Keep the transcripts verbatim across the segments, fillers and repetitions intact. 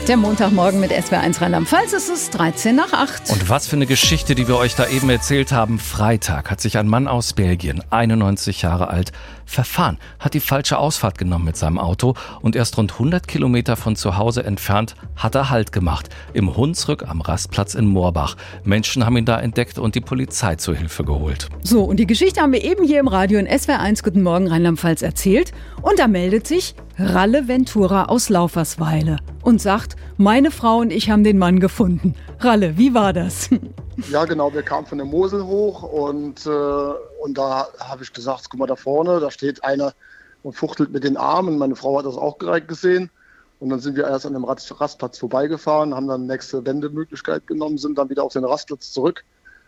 Der Montagmorgen mit S W R eins Rheinland-Pfalz, es ist dreizehn nach acht. Und was für eine Geschichte, die wir euch da eben erzählt haben. Freitag hat sich ein Mann aus Belgien, einundneunzig Jahre alt, verfahren, hat die falsche Ausfahrt genommen mit seinem Auto und erst rund hundert Kilometer von zu Hause entfernt hat er Halt gemacht. Im Hunsrück am Rastplatz in Moorbach. Menschen haben ihn da entdeckt und die Polizei zur Hilfe geholt. So, und die Geschichte haben wir eben hier im Radio in S W R eins Guten Morgen Rheinland-Pfalz erzählt. Und da meldet sich Ralle Ventura aus Laufersweile und sagt, meine Frau und ich haben den Mann gefunden. Ralle, wie war das? Ja, genau, wir kamen von der Mosel hoch und, äh, und da habe ich gesagt, guck mal da vorne, da steht einer und fuchtelt mit den Armen. Meine Frau hat das auch direkt gesehen. Und dann sind wir erst an dem Rastplatz vorbeigefahren, haben dann nächste Wendemöglichkeit genommen, sind dann wieder auf den Rastplatz zurück.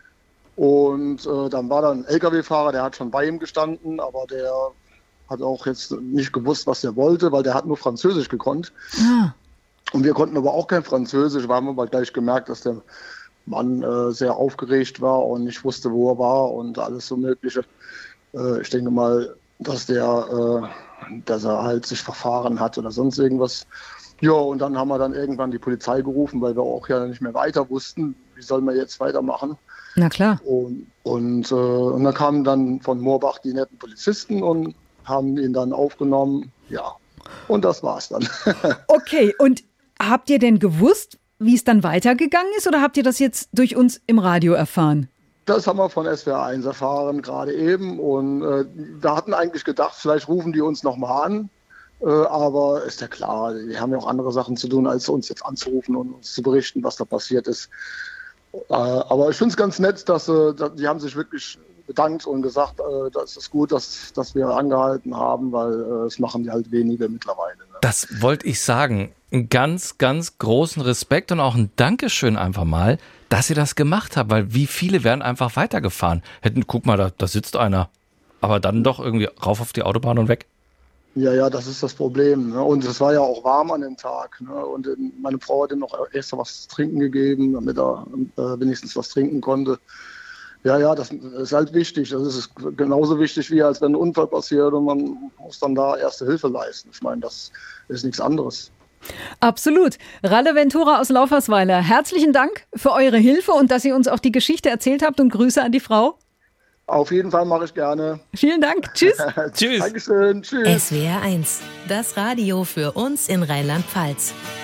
Und äh, dann war da ein L K W-Fahrer, der hat schon bei ihm gestanden, aber der hat auch jetzt nicht gewusst, was er wollte, weil der hat nur Französisch gekonnt. Ah. Und wir konnten aber auch kein Französisch. Wir haben aber gleich gemerkt, dass der Mann äh, sehr aufgeregt war und nicht wusste, wo er war und alles so Mögliche. Äh, ich denke mal, dass der, äh, dass er halt sich verfahren hat oder sonst irgendwas. Ja, und dann haben wir dann irgendwann die Polizei gerufen, weil wir auch ja nicht mehr weiter wussten, wie sollen wir jetzt weitermachen. Na klar. Und, und, äh, und dann kamen dann von Moorbach die netten Polizisten und haben ihn dann aufgenommen. Ja, und das war's dann. Okay, und habt ihr denn gewusst, wie es dann weitergegangen ist, oder habt ihr das jetzt durch uns im Radio erfahren? Das haben wir von S W R eins erfahren, gerade eben. Und äh, wir hatten eigentlich gedacht, vielleicht rufen die uns nochmal an. Äh, aber ist ja klar, die haben ja auch andere Sachen zu tun, als uns jetzt anzurufen und uns zu berichten, was da passiert ist. Äh, aber ich finde es ganz nett, dass äh, die haben sich wirklich bedankt und gesagt, äh, das ist gut, dass, dass wir angehalten haben, weil äh, es machen die halt wenige mittlerweile. Ne? Das wollte ich sagen. Einen ganz, ganz großen Respekt und auch ein Dankeschön einfach mal, dass ihr das gemacht habt, weil wie viele wären einfach weitergefahren. Hätten, guck mal, da, da sitzt einer. Aber dann doch irgendwie rauf auf die Autobahn und weg. Ja, ja, das ist das Problem. Ne? Und es war ja auch warm an dem Tag. Ne? Und meine Frau hat ihm noch erst was zu trinken gegeben, damit er äh, wenigstens was trinken konnte. Ja, ja, das ist halt wichtig. Das ist genauso wichtig, wie als wenn ein Unfall passiert und man muss dann da erste Hilfe leisten. Ich meine, das ist nichts anderes. Absolut. Ralle Ventura aus Laufersweiler, herzlichen Dank für eure Hilfe und dass ihr uns auch die Geschichte erzählt habt und Grüße an die Frau. Auf jeden Fall mache ich gerne. Vielen Dank. Tschüss. Tschüss. Dankeschön. Tschüss. S W R eins, das Radio für uns in Rheinland-Pfalz.